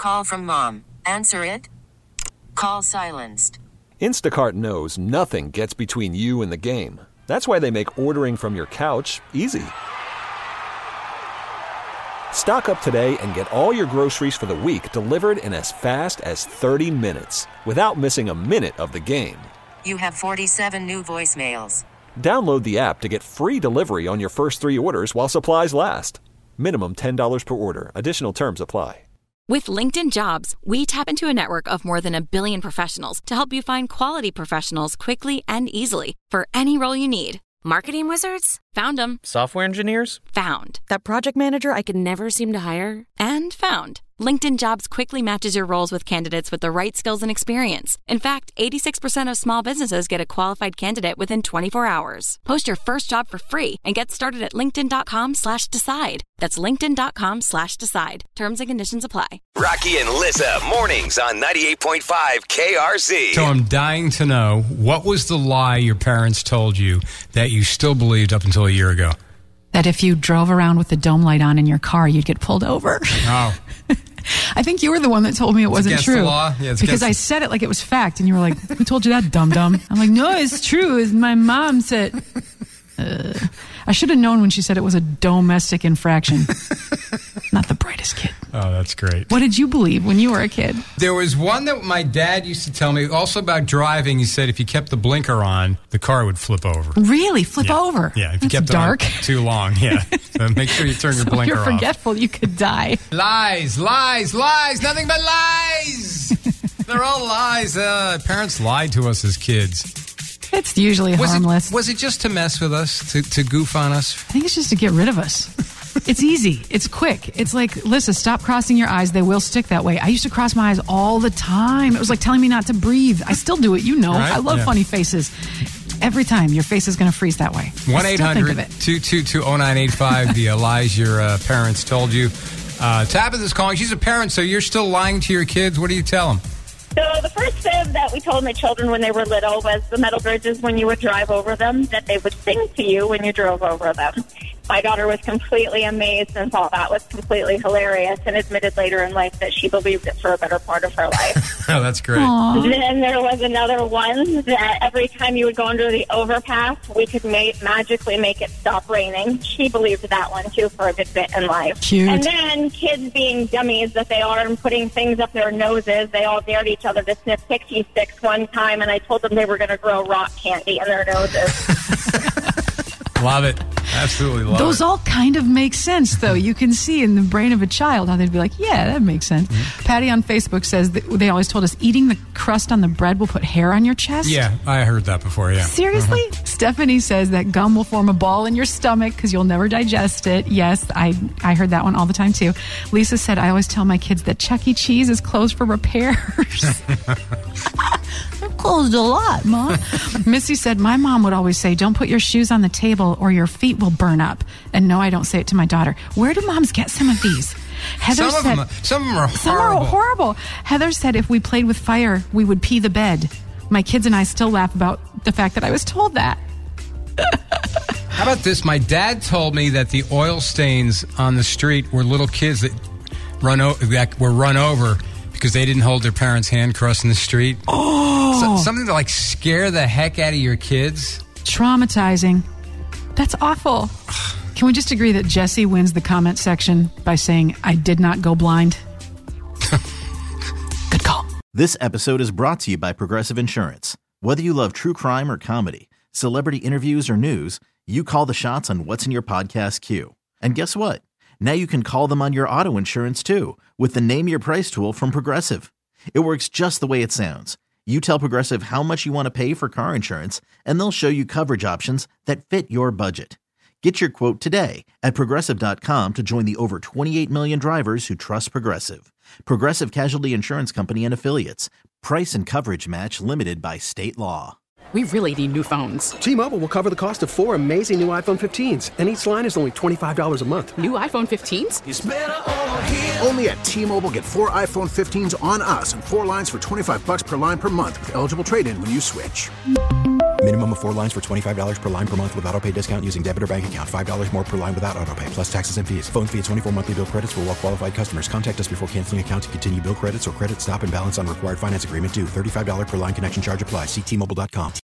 call from mom. Answer it. Call silenced. Instacart knows nothing gets between you and the game. That's why they make ordering from your couch easy. Stock up today and get all your groceries for the week delivered in as fast as 30 minutes without missing a minute of the game. You have 47 new voicemails. Download the app to get free delivery on your first 3 orders while supplies last. Minimum $10 per order. Additional terms apply. With LinkedIn Jobs, we tap into a network of more than 1 billion professionals to help you find quality professionals quickly and easily for any role you need. Marketing wizards? Found them. Software engineers? Found. That project manager I could never seem to hire? And found. LinkedIn Jobs quickly matches your roles with candidates with the right skills and experience. In fact, 86% of small businesses get a qualified candidate within 24 hours. Post your first job for free and get started at linkedin.com/decide. That's linkedin.com/decide. Terms and conditions apply. Rocky and Lissa, mornings on 98.5 KRZ. So I'm dying to know, what was the lie your parents told you that you still believed up until a year ago? That if you drove around with the dome light on in your car, you'd get pulled over. Oh. I think you were the one that told me it wasn't against true. The law? Yeah, because I said it like it was fact, and you were like, "Who told you that, dum-dum?" I'm like, "No, it's true. It's my mom said." I should have known when she said it was a domestic infraction. Not the brightest kid. Oh, that's great. What did you believe when you were a kid? There was one that my dad used to tell me, also about driving. He said if you kept the blinker on, the car would flip over. Really? Flip over? Yeah, if you That's kept dark. it on too long. Yeah. So make sure you turn your blinker off. You're forgetful. You could die. Lies, lies, lies. Nothing but lies. They're all lies. Parents lied to us as kids. It's usually harmless. Was it just to mess with us, to goof on us? I think it's just to get rid of us. It's easy. It's quick. It's like, Lissa, stop crossing your eyes. They will stick that way. I used to cross my eyes all the time. It was like telling me not to breathe. I still do it, you know. Right? I love funny faces. Every time, your face is going to freeze that way. 1-800-222-0985, the lies your parents told you. Tabitha's is calling. She's a parent, so you're still lying to your kids. What do you tell them? So the first fib that we told my children when they were little was the metal bridges, when you would drive over them, that they would sing to you when you drove over them. My daughter was completely amazed and thought that was completely hilarious, and admitted later in life that she believed it for a better part of her life. Oh, that's great. Aww. Then there was another one that every time you would go under the overpass, we could magically make it stop raining. She believed that one, too, for a good bit in life. Cute. And then kids, being dummies that they are and putting things up their noses, they all dared each other to sniff pixie sticks one time, and I told them they were going to grow rock candy in their noses. Love it. Absolutely love it. Those all kind of make sense, though. You can see in the brain of a child how they'd be like, yeah, that makes sense. Mm-hmm. Patty on Facebook says that they always told us eating the crust on the bread will put hair on your chest. Yeah, I heard that before, yeah. Seriously? Mm-hmm. Stephanie says that gum will form a ball in your stomach because you'll never digest it. Yes, I heard that one all the time, too. Lisa said, I always tell my kids that Chuck E. Cheese is closed for repairs. They're closed a lot, Mom. Missy said, my mom would always say, don't put your shoes on the table or your feet will burn up. And no, I don't say it to my daughter. Where do moms get some of these? Heather some of them are horrible. Some are horrible. Heather said if we played with fire, we would pee the bed. My kids and I still laugh about the fact that I was told that. How about this? My dad told me that the oil stains on the street were little kids that were run over because they didn't hold their parents' hand crossing the street. Oh! Something to like scare the heck out of your kids. Traumatizing. That's awful. Can we just agree that Jesse wins the comment section by saying, I did not go blind? Good call. This episode is brought to you by Progressive Insurance. Whether you love true crime or comedy, celebrity interviews or news, you call the shots on what's in your podcast queue. And guess what? Now you can call them on your auto insurance too with the Name Your Price tool from Progressive. It works just the way it sounds. You tell Progressive how much you want to pay for car insurance, and they'll show you coverage options that fit your budget. Get your quote today at Progressive.com to join the over 28 million drivers who trust Progressive. Progressive Casualty Insurance Company and Affiliates. Price and coverage match limited by state law. We really need new phones. T-Mobile will cover the cost of 4 amazing new iPhone 15s, and each line is only $25 a month. New iPhone 15s? It's better over here. Only at T-Mobile, get 4 iPhone 15s on us and 4 lines for $25 per line per month with eligible trade-in when you switch. Minimum of 4 lines for $25 per line per month with autopay discount using debit or bank account. $5 more per line without autopay, plus taxes and fees. Phone fee at 24 monthly bill credits for well qualified customers. Contact us before canceling account to continue bill credits or credit stop and balance on required finance agreement due. $35 per line connection charge applies. See T-Mobile.com.